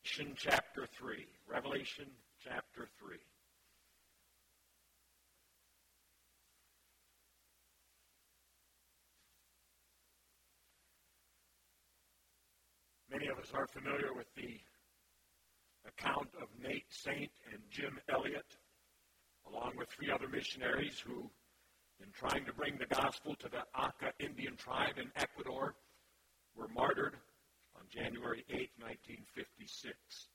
Revelation chapter 3. Revelation chapter 3. Many of us are familiar with the account of Nate Saint and Jim Elliott, along with three other missionaries who, in trying to bring the gospel to the Auca Indian tribe in Ecuador, were martyred on January 8, 1956.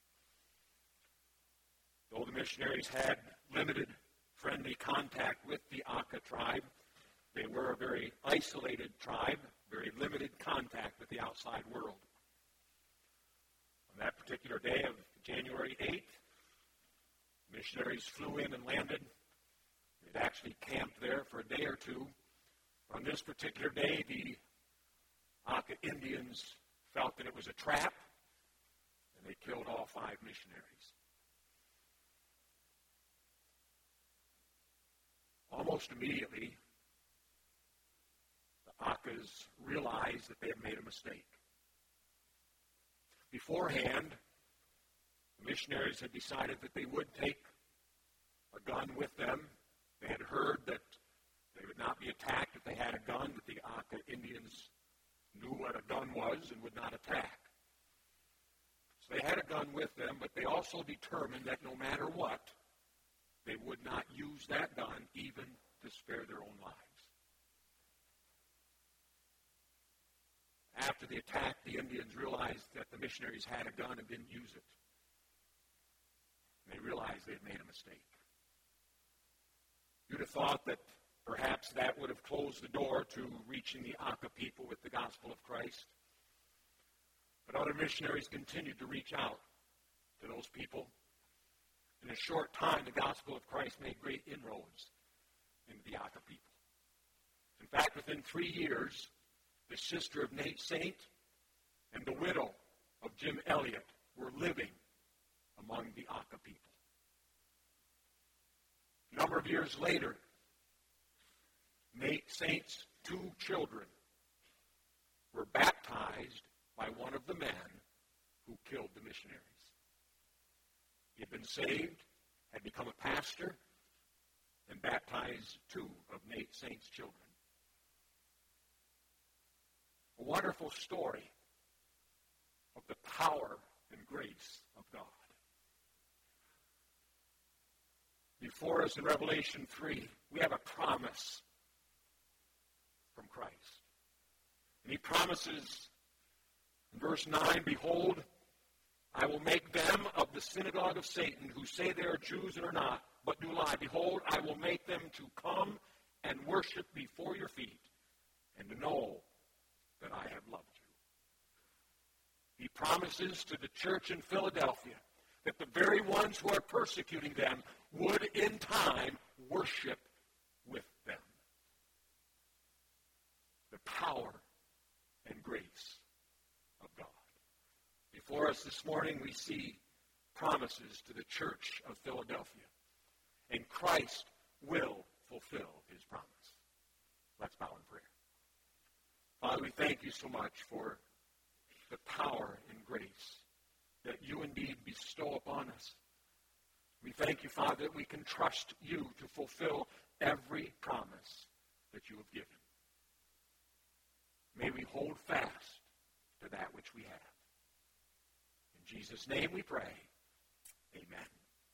Though the missionaries had limited friendly contact with the Auca tribe, they were a very isolated tribe, very limited contact with the outside world. On that particular day of January 8th, missionaries flew in and landed. They'd actually camped there for a day or two. On this particular day, the Auca Indians felt that it was a trap, and they killed all 5 missionaries. Almost immediately, the Aucas realized that they had made a mistake. Beforehand, the missionaries had decided that they would take a gun with them. They had heard that they would not be attacked if they had a gun, that the Auca Indians knew what a gun was and would not attack. So they had a gun with them, but they also determined that no matter what, they would not use that gun even to spare their own lives. After the attack, the Indians realized that the missionaries had a gun and didn't use it. And they realized they had made a mistake. You'd have thought that perhaps that would have closed the door to reaching the Auca people with the gospel of Christ. But other missionaries continued to reach out to those people. In a short time, the gospel of Christ made great inroads into the Auca people. In fact, within 3 years, the sister of Nate Saint and the widow of Jim Elliott were living among the Auca people. A number of years later, Nate Saint's 2 children were baptized by one of the men who killed the missionaries. He had been saved, had become a pastor, and baptized 2 of Nate Saint's children. A wonderful story of the power and grace of God. Before us in Revelation 3, we have a promise from Christ. And he promises in verse 9, "Behold, I will make them of the synagogue of Satan, who say they are Jews and are not, but do lie. Behold, I will make them to come and worship before your feet, and to know that I have loved you." He promises to the church in Philadelphia that the very ones who are persecuting them would in time worship with them. The power and grace of God. Before us this morning, we see promises to the church of Philadelphia. And Christ will fulfill his promise. Let's bow in prayer. Father, we thank you so much for the power and grace that you indeed bestow upon us. We thank you, Father, that we can trust you to fulfill every promise that you have given. May we hold fast to that which we have. In Jesus' name we pray. Amen.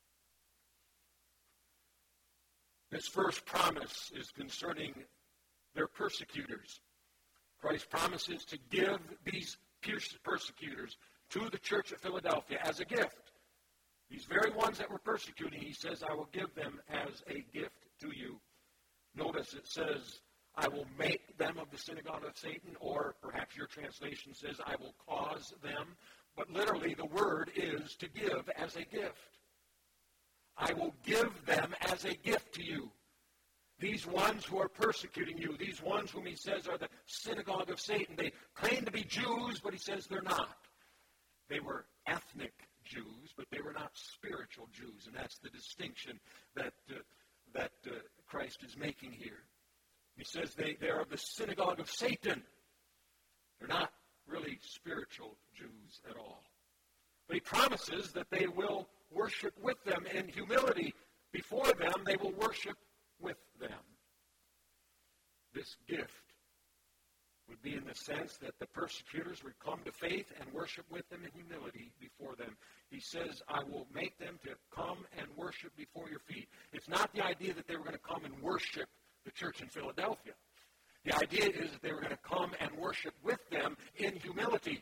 This first promise is concerning their persecutors. Christ promises to give these persecutors to the church of Philadelphia as a gift. These very ones that were persecuting, he says, I will give them as a gift to you. Notice it says, I will make them of the synagogue of Satan, or perhaps your translation says, I will cause them. But literally the word is to give as a gift. I will give them as a gift to you. These ones who are persecuting you, these ones whom he says are the synagogue of Satan, they claim to be Jews, but he says they're not. They were ethnic Jews, but they were not spiritual Jews, and that's the distinction that Christ is making here. He says they're of the synagogue of Satan. They're not really spiritual Jews at all. But he promises that they will worship with them in humility. Before them, they will worship with them. This gift would be in the sense that the persecutors would come to faith and worship with them in humility before them. He says, I will make them to come and worship before your feet. It's not the idea that they were going to come and worship the church in Philadelphia. The idea is that they were going to come and worship with them in humility.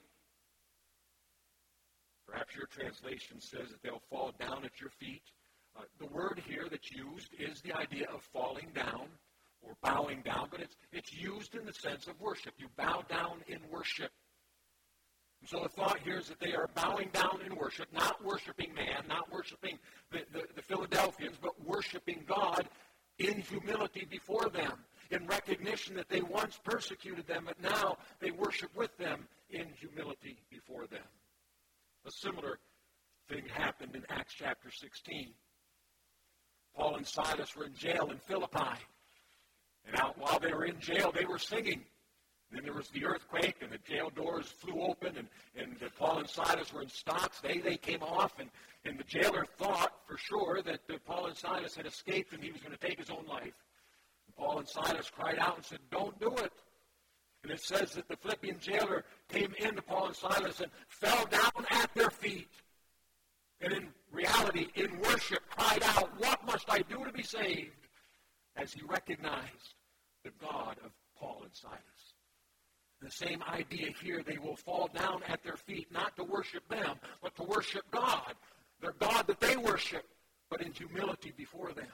Perhaps your translation says that they'll fall down at your feet. The word here that's used is the idea of falling down or bowing down, but it's used in the sense of worship. You bow down in worship. And so the thought here is that they are bowing down in worship, not worshiping man, not worshiping the Philadelphians, but worshiping God in humility before them, in recognition that they once persecuted them, but now they worship with them in humility before them. A similar thing happened in Acts chapter 16. Paul and Silas were in jail in Philippi. And while they were in jail, they were singing. Then there was the earthquake, and the jail doors flew open, and Paul and Silas were in stocks. They came off, and the jailer thought for sure that Paul and Silas had escaped and he was going to take his own life. And Paul and Silas cried out and said, don't do it. And it says that the Philippian jailer came into Paul and Silas and fell down at their feet. And in reality, in worship, cried out, what must I do to be saved? As he recognized the God of Paul and Silas. The same idea here, they will fall down at their feet, not to worship them, but to worship God. Their God that they worship, but in humility before them.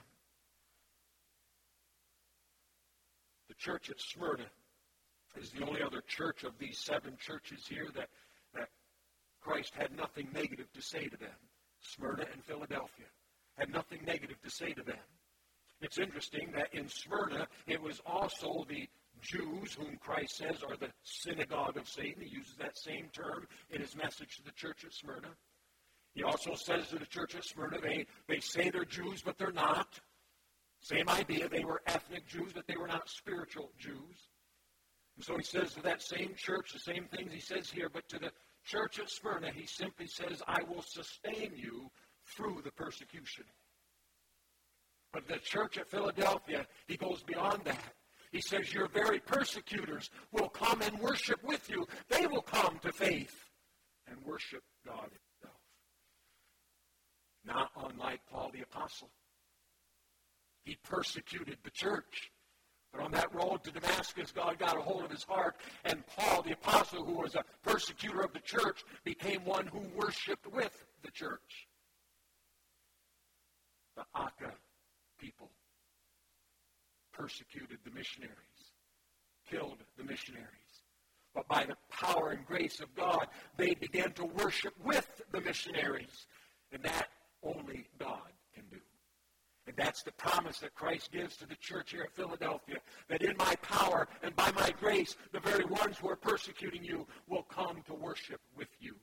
The church at Smyrna is the only other church of these 7 churches here that Christ had nothing negative to say to them. Smyrna and Philadelphia had nothing negative to say to them. It's interesting that in Smyrna, it was also the Jews, whom Christ says are the synagogue of Satan. He uses that same term in his message to the church at Smyrna. He also says to the church at Smyrna, they say they're Jews, but they're not. Same idea, they were ethnic Jews, but they were not spiritual Jews. And so he says to that same church the same things he says here, but to the church at Smyrna, he simply says, I will sustain you through the persecution. But the church at Philadelphia, he goes beyond that. He says, your very persecutors will come and worship with you. They will come to faith and worship God himself. Not unlike Paul the Apostle. He persecuted the church. But on that road to Damascus, God got a hold of his heart, and Paul the Apostle, who was a persecutor of the church, became one who worshiped with the church. The Akka people persecuted the missionaries, killed the missionaries. But by the power and grace of God, they began to worship with the missionaries. And that only God can do. And that's the promise that Christ gives to the church here at Philadelphia, that in my power and by my grace, the very ones who are persecuting you will come to worship with you.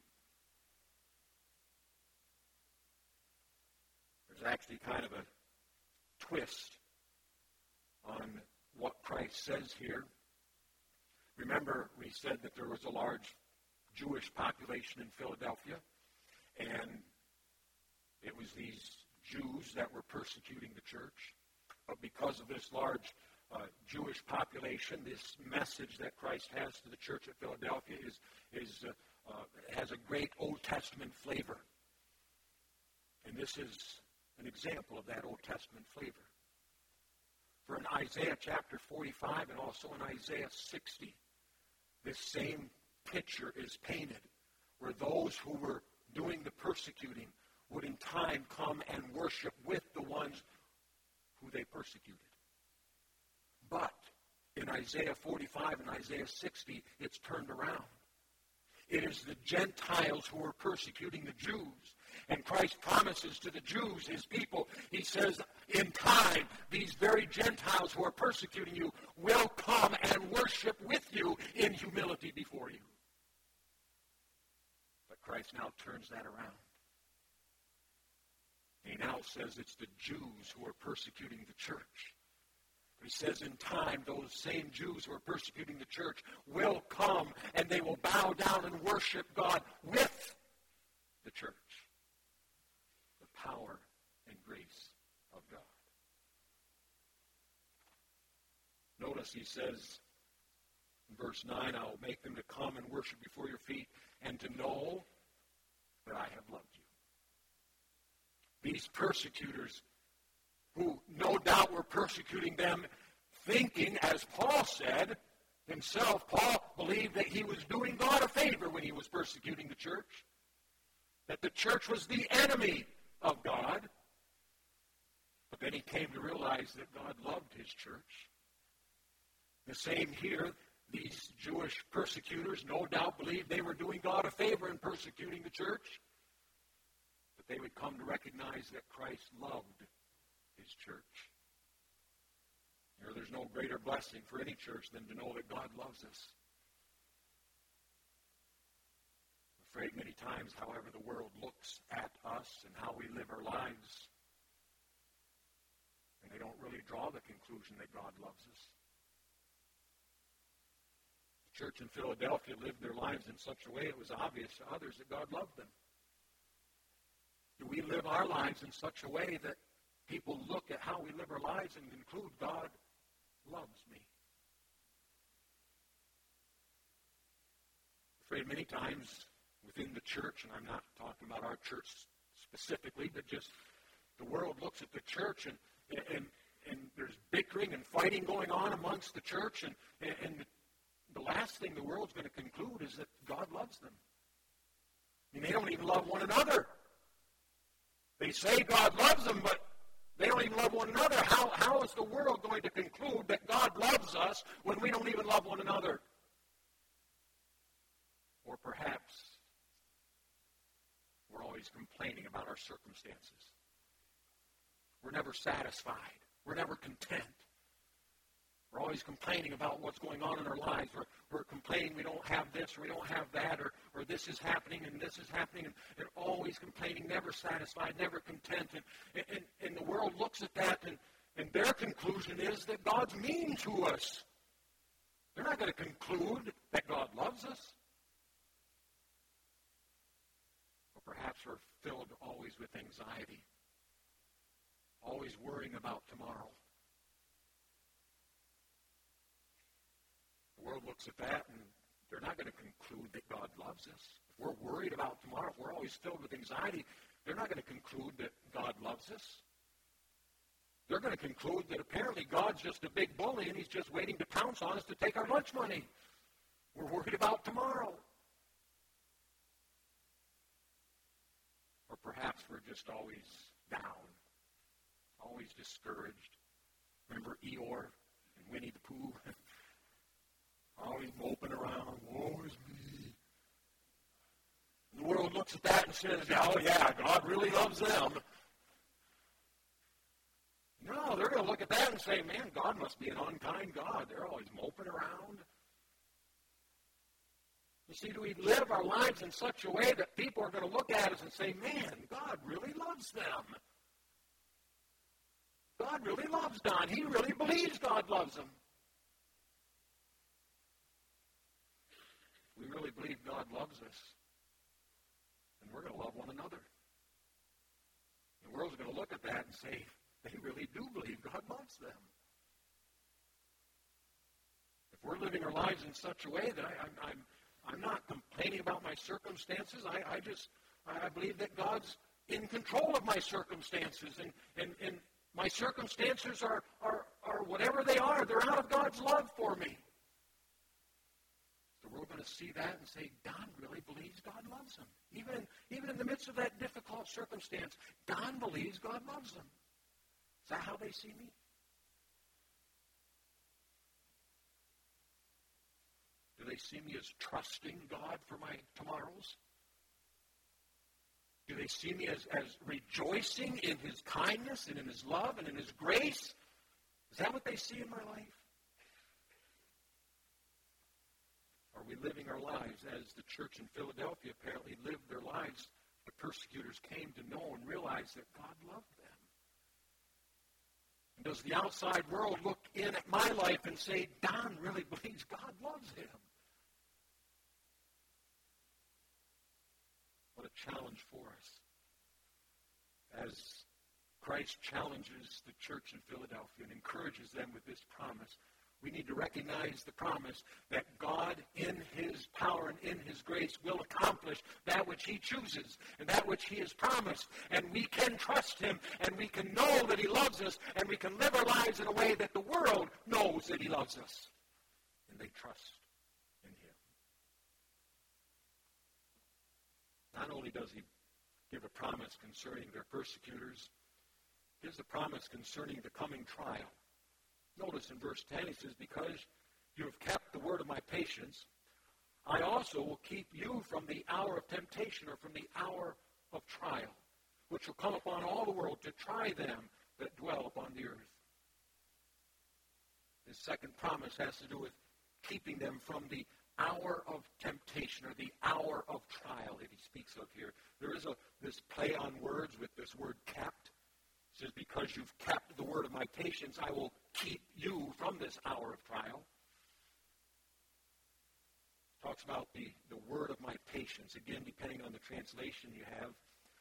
There's actually kind of a twist on what Christ says here. Remember, we said that there was a large Jewish population in Philadelphia, and it was these Jews that were persecuting the church. But because of this large Jewish population, this message that Christ has to the church at Philadelphia has a great Old Testament flavor. And this is an example of that Old Testament flavor. For in Isaiah chapter 45 and also in Isaiah 60, this same picture is painted, where those who were doing the persecuting would in time come and worship with the ones who they persecuted. But in Isaiah 45 and Isaiah 60, it's turned around. It is the Gentiles who are persecuting the Jews. And Christ promises to the Jews, his people, he says, in time, these very Gentiles who are persecuting you will come and worship with you in humility before you. But Christ now turns that around. He now says it's the Jews who are persecuting the church. He says in time, those same Jews who are persecuting the church will come and they will bow down and worship God with the church. The power and grace of God. Notice he says in verse 9, I will make them to come and worship before your feet and to know that I have loved you. These persecutors who no doubt were persecuting them, thinking, as Paul said himself, Paul believed that he was doing God a favor when he was persecuting the church, that the church was the enemy of God. But then he came to realize that God loved his church. The same here, these Jewish persecutors no doubt believed they were doing God a favor in persecuting the church, but they would come to recognize that Christ loved his church. You know, there's no greater blessing for any church than to know that God loves us. I'm afraid many times, however, the world looks at us and how we live our lives, and they don't really draw the conclusion that God loves us. The church in Philadelphia lived their lives in such a way it was obvious to others that God loved them. Do we live our lives in such a way that people look at how we live our lives and conclude God loves me? I'm afraid many times within the church, and I'm not talking about our church specifically, but just the world looks at the church and there's bickering and fighting going on amongst the church, and the last thing the world's going to conclude is that God loves them. I mean, they don't even love one another. They say God loves them, but they don't even love one another. How is the world going to conclude that God loves us when we don't even love one another? Or perhaps we're always complaining about our circumstances. We're never satisfied. We're never content. We're always complaining about what's going on in our lives. We're complaining we don't have this or we don't have that, or this is happening and this is happening, and always complaining, never satisfied, never content. And the world looks at that, and their conclusion is that God's mean to us. They're not going to conclude that God loves us. Or perhaps we're filled always with anxiety, always worrying about tomorrow. The world looks at that, and they're not going to conclude that God loves us. If we're worried about tomorrow, if we're always filled with anxiety, they're not going to conclude that God loves us. They're going to conclude that apparently God's just a big bully, and he's just waiting to pounce on us to take our lunch money. We're worried about tomorrow. Or perhaps we're just always down, always discouraged. Remember Eeyore and Winnie the Pooh? Always moping around, woe is me. The world looks at that and says, oh yeah, God really loves them. No, they're going to look at that and say, man, God must be an unkind God. They're always moping around. You see, do we live our lives in such a way that people are going to look at us and say, man, God really loves them. God really loves Don. He really believes God loves him. We really believe God loves us, and we're going to love one another. The world's going to look at that and say, they really do believe God loves them. If we're living our lives in such a way that I'm not complaining about my circumstances, I believe that God's in control of my circumstances, and my circumstances are whatever they are. They're out of God's love for me. So we're going to see that and say, Don really believes God loves him. Even in the midst of that difficult circumstance, Don believes God loves him. Is that how they see me? Do they see me as trusting God for my tomorrows? Do they see me as rejoicing in his kindness and in his love and in his grace? Is that what they see in my life? Are we living our lives as the church in Philadelphia apparently lived their lives? The persecutors came to know and realize that God loved them. And does the outside world look in at my life and say, Don really believes God loves him? What a challenge for Christ challenges the church in Philadelphia and encourages them with this promise. We need to recognize the promise that God, in His power and in His grace, will accomplish that which He chooses and that which He has promised. And we can trust Him, and we can know that He loves us, and we can live our lives in a way that the world knows that He loves us. And they trust in Him. Not only does He give a promise concerning their persecutors, He gives a promise concerning the coming trial. Notice in verse 10, he says, because you have kept the word of my patience, I also will keep you from the hour of temptation, or from the hour of trial, which will come upon all the world to try them that dwell upon the earth. His second promise has to do with keeping them from the hour of temptation, or the hour of trial that he speaks of here. There is this play on words with this word kept. It says, because you've kept the word of my patience, I will keep you from this hour of trial. Talks about the word of my patience. Again, depending on the translation you have.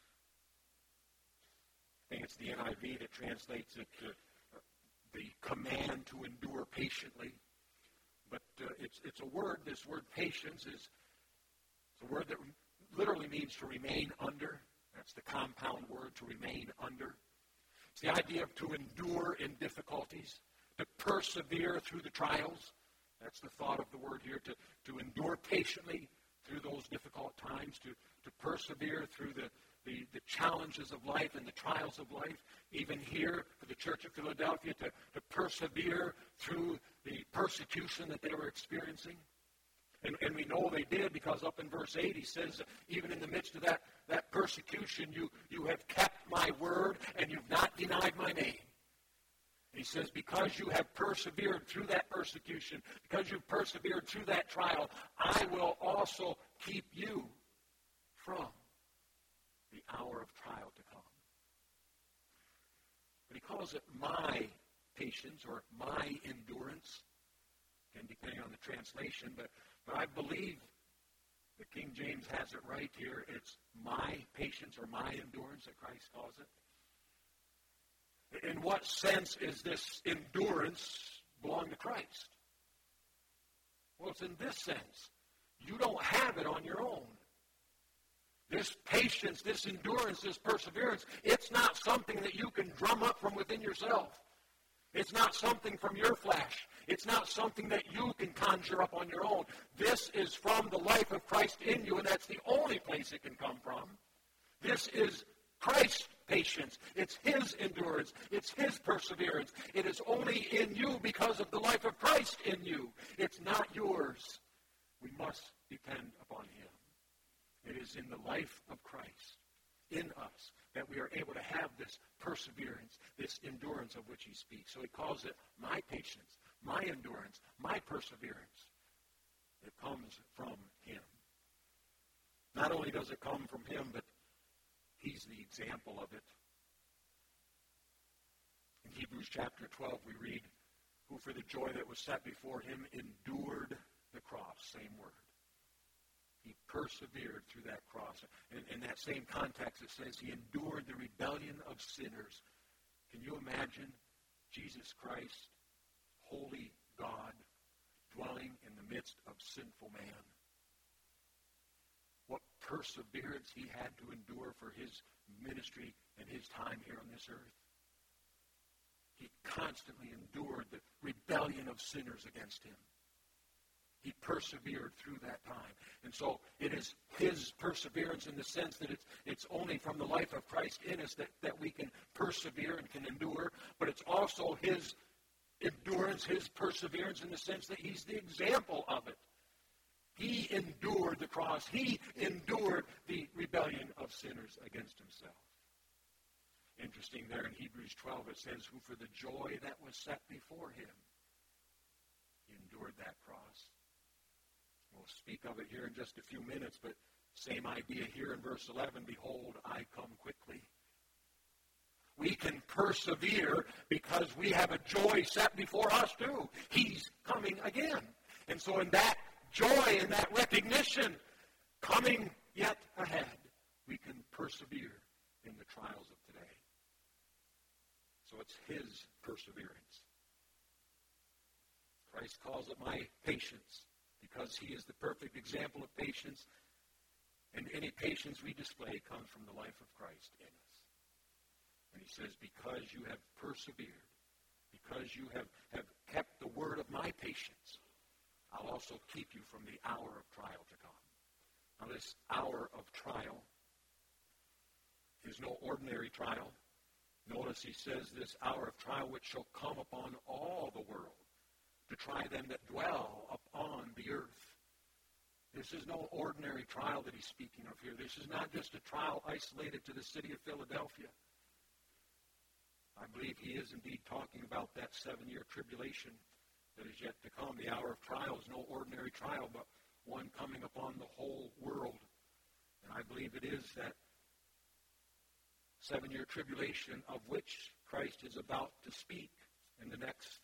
I think it's the NIV that translates it to the command to endure patiently. But it's a word, this word patience is a word that literally means to remain under. That's the compound word, to remain under. It's the idea of to endure in difficulties, to persevere through the trials. That's the thought of the word here, to endure patiently through those difficult times, to persevere through the challenges of life and the trials of life. Even here for the Church of Philadelphia, to persevere through the persecution that they were experiencing. And we know they did, because up in verse 8 he says, even in the midst of that persecution, you have kept my word and you've not denied my name. He says, because you have persevered through that persecution, because you've persevered through that trial, I will also keep you from the hour of trial to come. But he calls it my patience, or my endurance, again, depending on the translation, but I believe the King James has it right here. It's my patience, or my endurance, that Christ calls it. In what sense is this endurance belong to Christ? Well, it's in this sense. You don't have it on your own. This patience, this endurance, this perseverance, it's not something that you can drum up from within yourself. It's not something from your flesh. It's not something that you can conjure up on your own. This is from the life of Christ in you, and that's the only place it can come from. This is Christ's patience. It's His endurance. It's His perseverance. It is only in you because of the life of Christ in you. It's not yours. We must depend upon Him. It is in the life of Christ in us that we are able to have this perseverance, this endurance of which he speaks. So he calls it my patience, my endurance, my perseverance. It comes from him. Not only does it come from him, but he's the example of it. In Hebrews chapter 12, we read, who for the joy that was set before him endured the cross. Same word. He persevered through that cross. In that same context, it says he endured the rebellion of sinners. Can you imagine Jesus Christ, holy God, dwelling in the midst of sinful man? What perseverance he had to endure for his ministry and his time here on this earth. He constantly endured the rebellion of sinners against him. He persevered through that time. And so it is his perseverance in the sense that it's only from the life of Christ in us that we can persevere and can endure, but it's also his endurance, his perseverance in the sense that he's the example of it. He endured the cross. He endured the rebellion of sinners against himself. Interesting there in Hebrews 12 it says, who for the joy that was set before him, he endured that cross. We'll speak of it here in just a few minutes, but same idea here in verse 11, behold, I come quickly. We can persevere because we have a joy set before us too. He's coming again. And so in that joy and that recognition, coming yet ahead, we can persevere in the trials of today. So it's his perseverance. Christ calls it my patience because he is the perfect example of patience, and any patience we display comes from the life of Christ in us. And he says, because you have persevered, because you have kept the word of my patience, I'll also keep you from the hour of trial to come. Now this hour of trial is no ordinary trial. Notice he says this hour of trial which shall come upon all the world to try them that dwell upon the earth. This is no ordinary trial that he's speaking of here. This is not just a trial isolated to the city of Philadelphia. I believe he is indeed talking about that 7-year tribulation that is yet to come. The hour of trial is no ordinary trial, but one coming upon the whole world. And I believe it is that 7-year tribulation of which Christ is about to speak in the next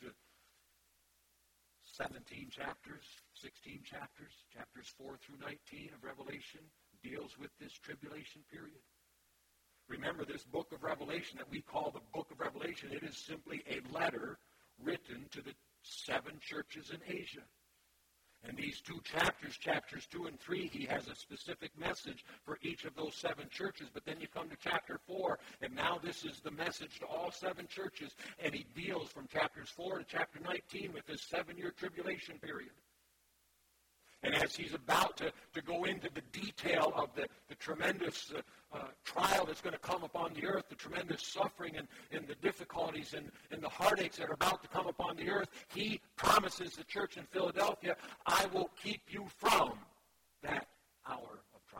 17 chapters, 16 chapters, chapters 4 through 19 of Revelation deals with this tribulation period. Remember, this book of Revelation that we call the book of Revelation, it is simply a letter written to the 7 churches in Asia. And these 2 chapters, chapters 2 and 3, he has a specific message for each of those 7 churches. But then you come to chapter 4, and now this is the message to all 7 churches. And he deals from chapters 4 to chapter 19 with this 7-year tribulation period. And as he's about to go into the detail of the tremendous trial that's going to come upon the earth, the tremendous suffering and the difficulties and the heartaches that are about to come upon the earth, he promises the church in Philadelphia, I will keep you from that hour of trial.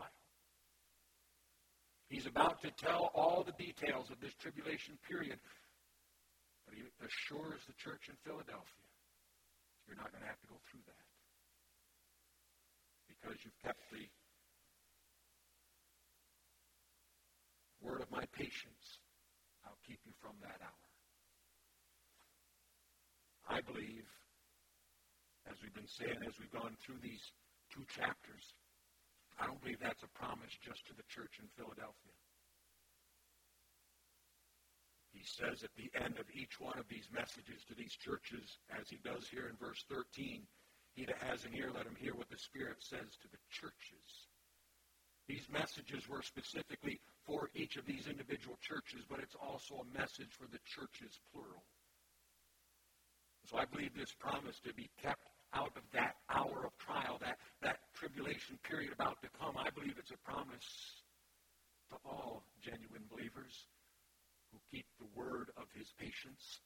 He's about to tell all the details of this tribulation period, but he assures the church in Philadelphia, you're not going to have to go through that. Because you've kept the word of my patience, I'll keep you from that hour. I believe, as we've been saying, as we've gone through these 2 chapters, I don't believe that's a promise just to the church in Philadelphia. He says at the end of each one of these messages to these churches, as he does here in verse 13, he that has an ear, let him hear what the Spirit says to the churches. These messages were specifically for each of these individual churches, but it's also a message for the churches, plural. So I believe this promise to be kept out of that hour of trial, that tribulation period about to come, I believe it's a promise to all genuine believers who keep the word of his patience.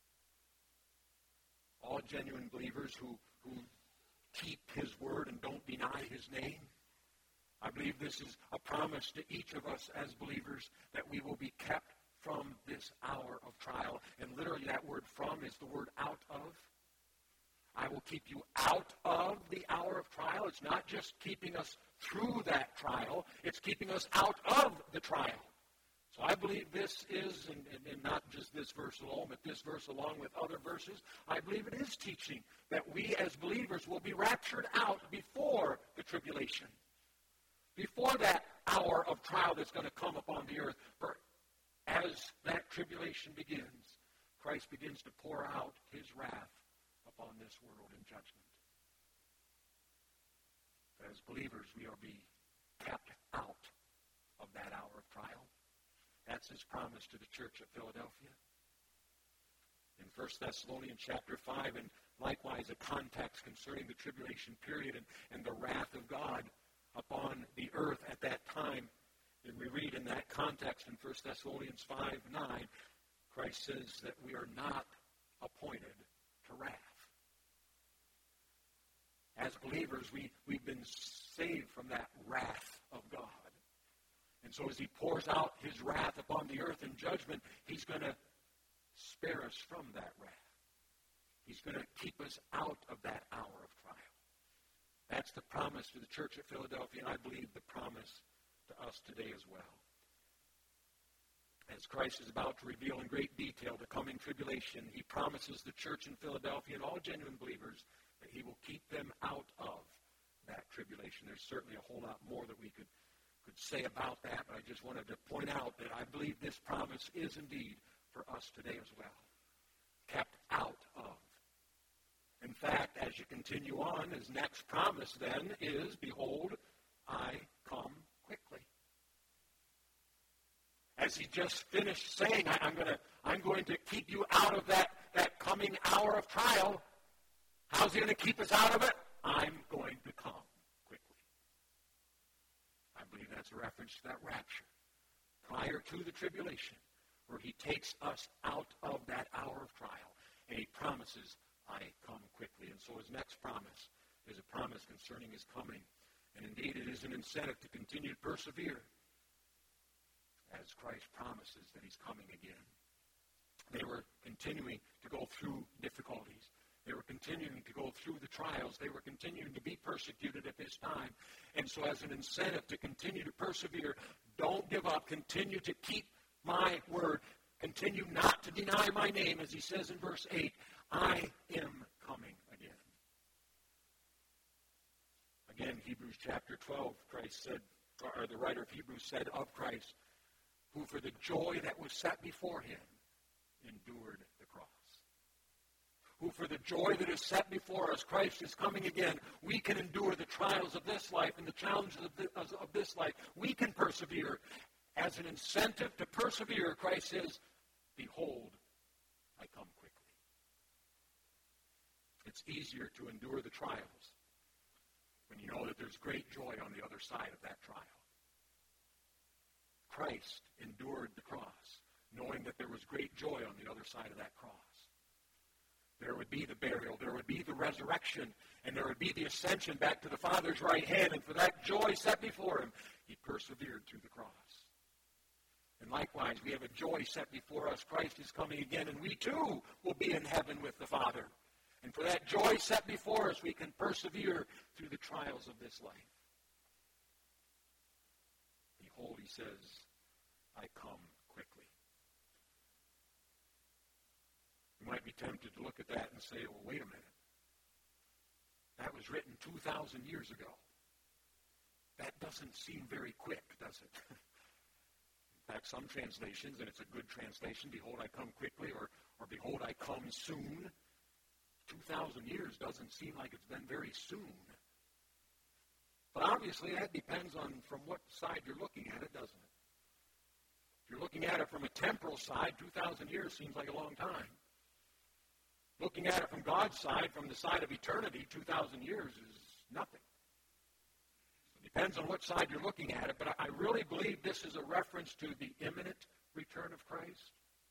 All genuine believers who keep his word and don't deny his name. I believe this is a promise to each of us as believers that we will be kept from this hour of trial. And literally that word from is the word out of. I will keep you out of the hour of trial. It's not just keeping us through that trial. It's keeping us out of the trial. So I believe this is, and not just this verse alone, but this verse along with other verses, I believe it is teaching that we as believers will be raptured out before the tribulation, before that hour of trial that's going to come upon the earth. For as that tribulation begins, Christ begins to pour out his wrath upon this world in judgment. As believers, we are be kept out of that hour of trial. That's his promise to the church at Philadelphia. In 1 Thessalonians chapter 5, and likewise a context concerning the tribulation period and the wrath of God upon the earth at that time. And we read in that context in 1 Thessalonians 5:9, Christ says that we are not appointed to wrath. As believers, we've been saved from that wrath of God. And so as he pours out his wrath upon the earth in judgment, he's going to spare us from that wrath. He's going to keep us out of that hour of trial. That's the promise to the church at Philadelphia, and I believe the promise to us today as well. As Christ is about to reveal in great detail the coming tribulation, he promises the church in Philadelphia and all genuine believers that he will keep them out of that tribulation. There's certainly a whole lot more that we could say about that, but I just wanted to point out that I believe this promise is indeed for us today as well. Kept out of. In fact, as you continue on, his next promise then is, behold, I come quickly. As he just finished saying, I'm going to keep you out of that coming hour of trial. How's he going to keep us out of it? I'm going to come quickly. I believe that's a reference to that rapture prior to the tribulation, where he takes us out of that hour of trial, and he promises, I come quickly. And so his next promise is a promise concerning his coming. And indeed, it is an incentive to continue to persevere as Christ promises that he's coming again. They were continuing to go through difficulties. They were continuing to go through the trials. They were continuing to be persecuted at this time. And so as an incentive to continue to persevere, don't give up. Continue to keep my word. Continue not to deny my name, as he says in verse 8, I am coming again. Again, Hebrews chapter 12, Christ said, or the writer of Hebrews said of Christ, who for the joy that was set before him endured the cross. Who for the joy that is set before us, Christ is coming again. We can endure the trials of this life and the challenges of this life. We can persevere. As an incentive to persevere, Christ says, behold, I come quickly. It's easier to endure the trials when you know that there's great joy on the other side of that trial. Christ endured the cross, knowing that there was great joy on the other side of that cross. There would be the burial, there would be the resurrection, and there would be the ascension back to the Father's right hand. And for that joy set before him, he persevered through the cross. And likewise, we have a joy set before us. Christ is coming again, and we too will be in heaven with the Father. And for that joy set before us, we can persevere through the trials of this life. Behold, he says, I come quickly. You might be tempted to look at that and say, well, wait a minute. That was written 2,000 years ago. That doesn't seem very quick, does it? In fact, some translations, and it's a good translation, behold, I come quickly, or behold, I come soon. 2,000 years doesn't seem like it's been very soon. But obviously, that depends on from what side you're looking at it, doesn't it? If you're looking at it from a temporal side, 2,000 years seems like a long time. Looking at it from God's side, from the side of eternity, 2,000 years is nothing. It depends on what side you're looking at it, but I really believe this is a reference to the imminent return of Christ.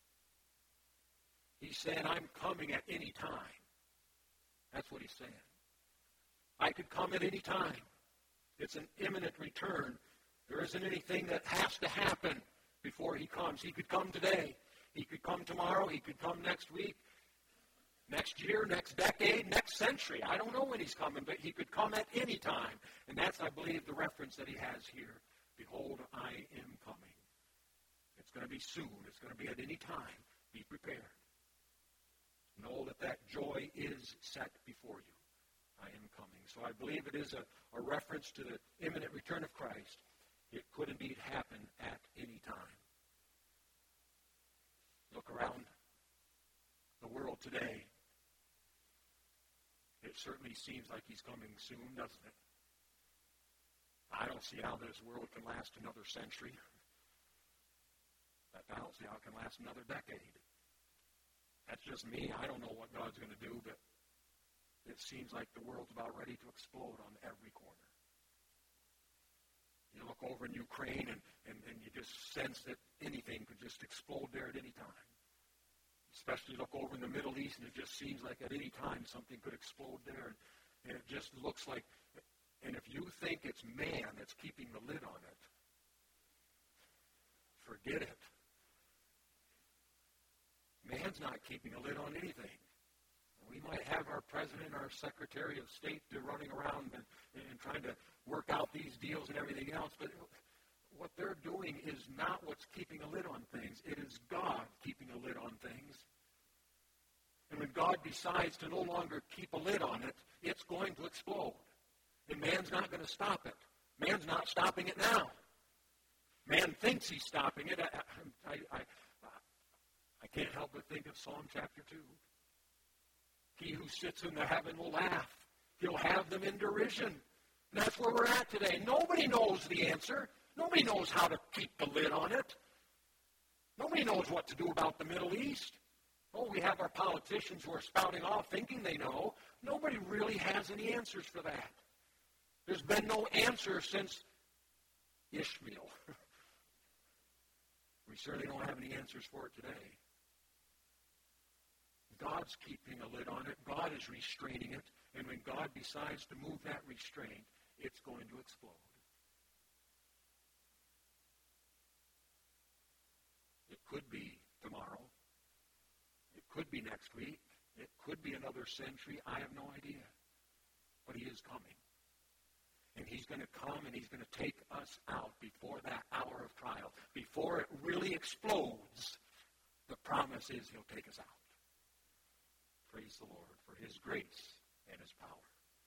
He's saying, I'm coming at any time. That's what he's saying. I could come at any time. It's an imminent return. There isn't anything that has to happen before he comes. He could come today. He could come tomorrow. He could come next week, next year, next decade, next century. I don't know when he's coming, but he could come at any time. And that's, I believe, the reference that he has here. Behold, I am coming. It's going to be soon. It's going to be at any time. Be prepared. Know that joy is set before you. I am coming. So I believe it is a reference to the imminent return of Christ. It could indeed happen at any time. Look around the world today. It certainly seems like he's coming soon, doesn't it? I don't see how this world can last another century. I don't see how it can last another decade. That's just me. I don't know what God's going to do, but it seems like the world's about ready to explode on every corner. You look over in Ukraine, and you just sense that anything could just explode there at any time. Especially look over in the Middle East, and it just seems like at any time something could explode there. And it just looks like, and if you think it's man that's keeping the lid on it, forget it. Man's not keeping a lid on anything. We might have our president, our secretary of state running around and trying to work out these deals and everything else, but what they're doing is not what's keeping a lid on things. It is God keeping a lid on things. And when God decides to no longer keep a lid on it, it's going to explode. And man's not going to stop it. Man's not stopping it now. Man thinks he's stopping it. I can't help but think of Psalm chapter 2. He who sits in the heaven will laugh. He'll have them in derision. And that's where we're at today. Nobody knows the answer. Nobody knows how to keep the lid on it. Nobody knows what to do about the Middle East. Oh, we have our politicians who are spouting off thinking they know. Nobody really has any answers for that. There's been no answer since Ishmael. We certainly don't have any answers for it today. God's keeping a lid on it. God is restraining it. And when God decides to move that restraint, it's going to explode. It could be tomorrow. It could be next week. It could be another century. I have no idea. But he is coming. And he's going to come and he's going to take us out before that hour of trial. Before it really explodes, the promise is he'll take us out. Praise the Lord for his grace and his power.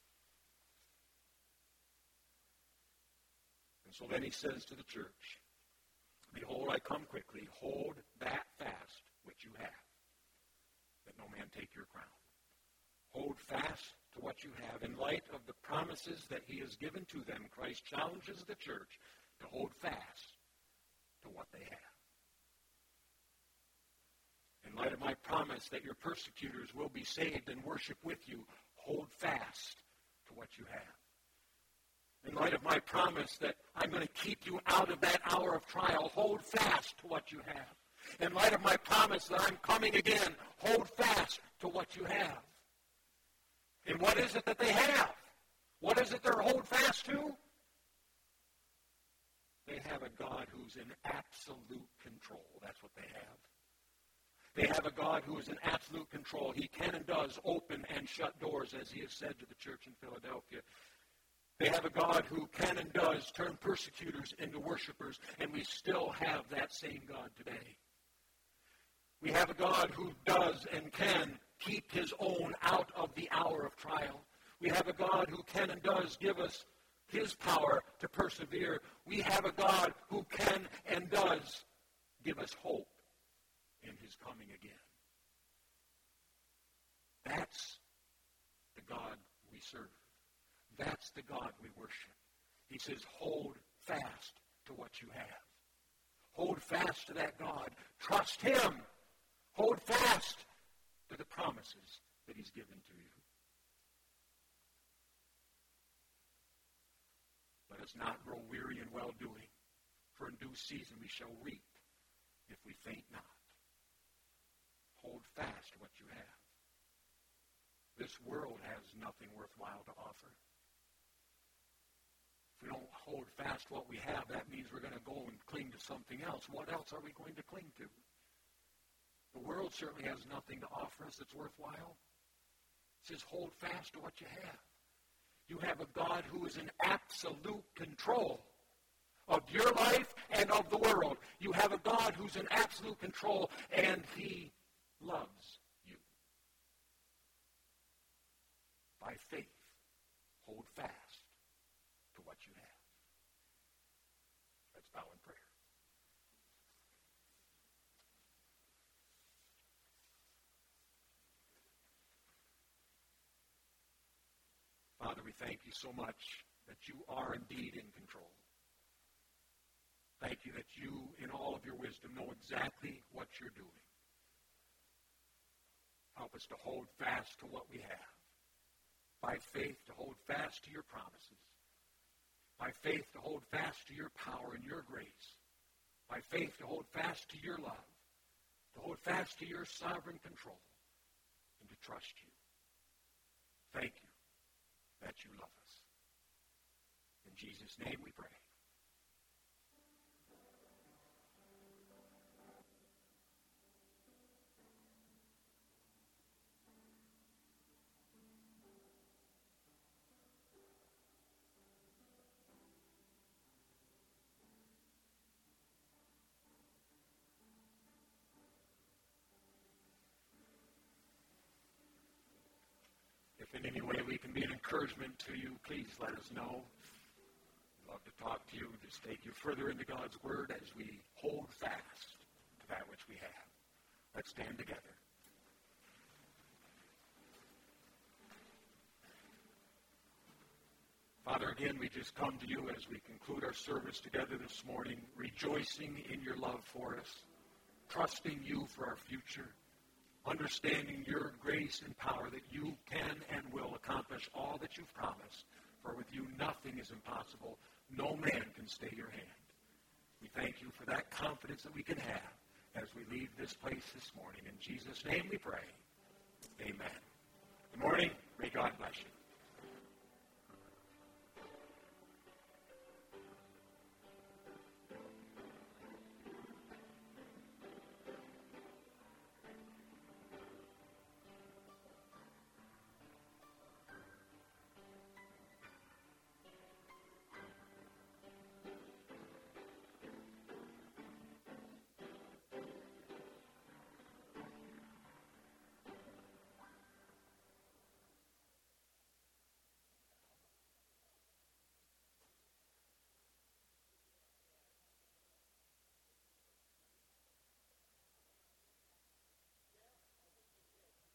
And so then he says to the church, behold, I come quickly. Hold that fast which you have, that no man take your crown. Hold fast to what you have. In light of the promises that he has given to them, Christ challenges the church to hold fast to what they have. In light of my promise that your persecutors will be saved and worship with you, hold fast to what you have. In light of my promise that I'm going to keep you out of that hour of trial, hold fast to what you have. In light of my promise that I'm coming again, hold fast to what you have. And what is it that they have? What is it they're hold fast to? They have a God who's in absolute control. That's what they have. They have a God who is in absolute control. He can and does open and shut doors, as he has said to the church in Philadelphia. They have a God who can and does turn persecutors into worshipers, and we still have that same God today. We have a God who does and can keep his own out of the hour of trial. We have a God who can and does give us his power to persevere. We have a God who can and does give us hope in his coming again. That's the God we serve. That's the God we worship. He says, hold fast to what you have. Hold fast to that God. Trust him. Hold fast to the promises that he's given to you. Let us not grow weary in well-doing, for in due season we shall reap if we faint not. Hold fast to what you have. This world has nothing worthwhile to offer. If we don't hold fast what we have, that means we're going to go and cling to something else. What else are we going to cling to? The world certainly has nothing to offer us that's worthwhile. It says, hold fast to what you have. You have a God who is in absolute control of your life and of the world. You have a God who's in absolute control, and he loves you. By faith, hold fast to what you have. Let's bow in prayer. Father, we thank you so much that you are indeed in control. Thank you that you, in all of your wisdom, know exactly what you're doing. Help us to hold fast to what we have. By faith, to hold fast to your promises. By faith, to hold fast to your power and your grace. By faith, to hold fast to your love. To hold fast to your sovereign control. And to trust you. Thank you that you love us. In Jesus' name we pray. If in any way we can be an encouragement to you, please let us know. We'd love to talk to you, just take you further into God's Word as we hold fast to that which we have. Let's stand together. Father, again, we just come to you as we conclude our service together this morning, rejoicing in your love for us, trusting you for our future, understanding your grace and power that you can and will accomplish all that you've promised. For with you, nothing is impossible. No man can stay your hand. We thank you for that confidence that we can have as we leave this place this morning. In Jesus' name we pray. Amen. Good morning. May God bless you.